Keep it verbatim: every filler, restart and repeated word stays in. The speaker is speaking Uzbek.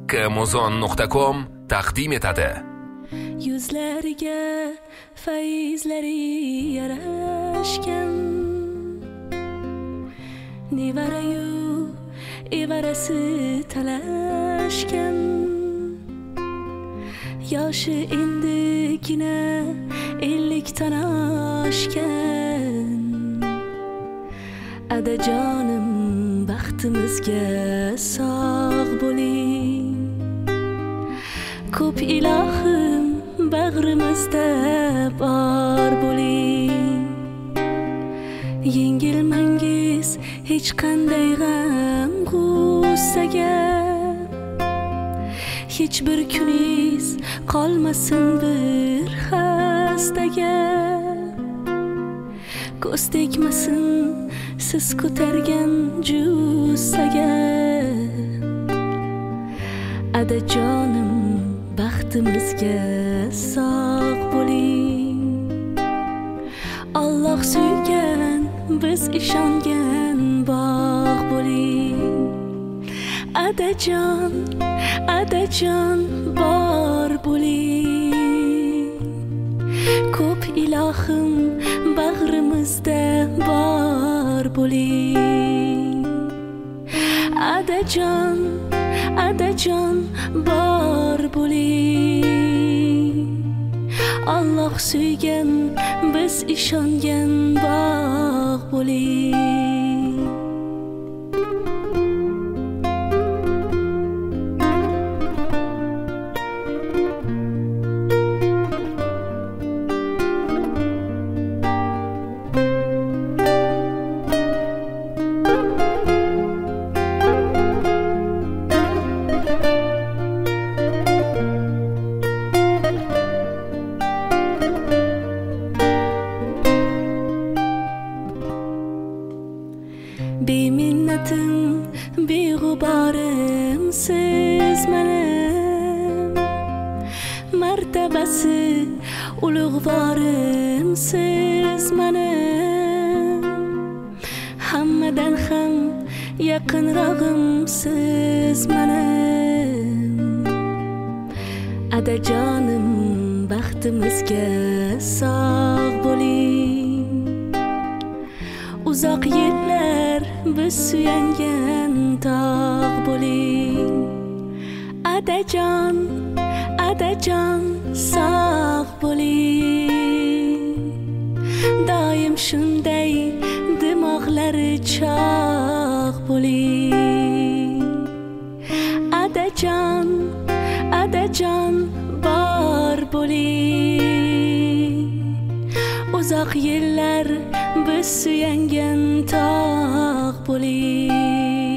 amazon nuqta com taqdim etadi. Yuzlariga fayzlari yarashgan, nevarayu evarasi talashgan, yoshi endigina ellikdan oshgan. Adajonim baxtimizga sog' bo'ling, ko'p ilohim bag'rimizda bor bo'ling. Yengilmangiz hech qanday g'am g'ussaga, hech bir kuningiz qolmasin bir xastaga. Ko'z tegmasin siz ko'targan jussaga. Adajonim baxtimizga sog' bo'ling, Alloh suygan biz ishongan bog' bo'ling. Adajon, adajon bor bo'ling, ko'p ilohim bag'rimizda bor bo'ling. Adajon, adajon bor bo'ling, Alloh suygan biz ishongan bog' bo'ling. Beminnatim, beg'uborim siz menim, martabasi ulug'vorim siz menim, hammadan ham yaqinrog'im siz menim. Adajonim baxtimizga sog' bo'ling, uzoq yillar biz suyangan tog' bo'ling. Adajon, adajon sog' bo'ling, doim shunday dimoqlari chog' bo'ling. Adajon, adajon bor bo'ling, uzoq yillar biz suyangan tog' bo'ling.